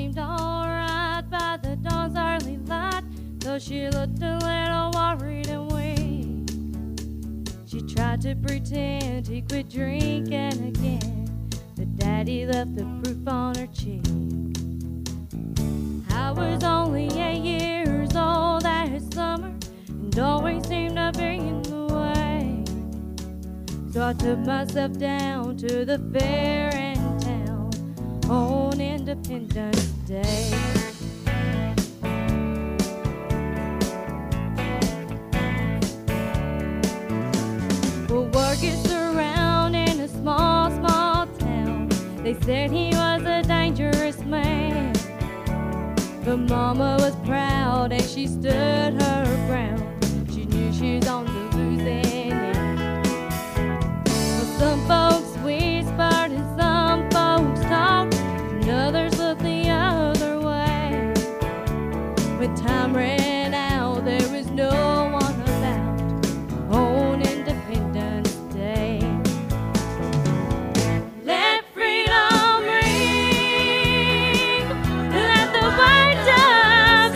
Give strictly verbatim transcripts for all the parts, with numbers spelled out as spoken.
seemed alright by the dawn's early light, though she looked a little worried and weak. She tried to pretend he quit drinking again, but Daddy left the proof on her cheek. I was only eight years old that summer, and always seemed to be in the way. So I took myself down to the fair in town on Independence Day. Well, word gets around in a small, small town. They said he was a dangerous man, but Mama was proud and she stood her ground. She knew she was on the losing end. Well, some folks whispered and some folks talked, and others looked the other way. When time ran out, there was no one about on Independence Day. Let freedom ring, let the white dove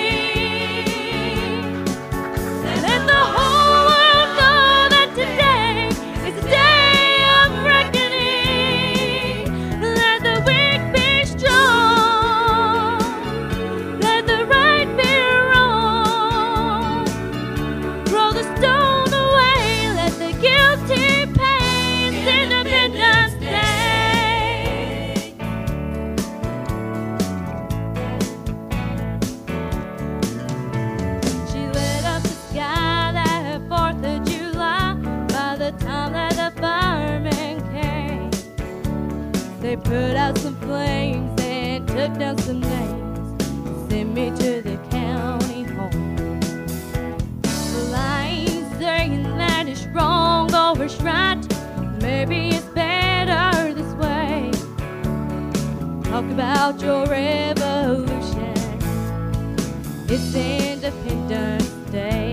sing, let the whole world know that today is a day of reckoning. Let the weak be strong, let the right be wrong. Roll the stone away, let the guilty pay. It's Independence Day. She lit up the sky that fourth of July. By the time that the firemen came, they put out some flames and took down some names, sent me to the county home. Well, I ain't saying that it's wrong or it's right. Maybe it's better this way. Talk about your revolution. It's Independence Day.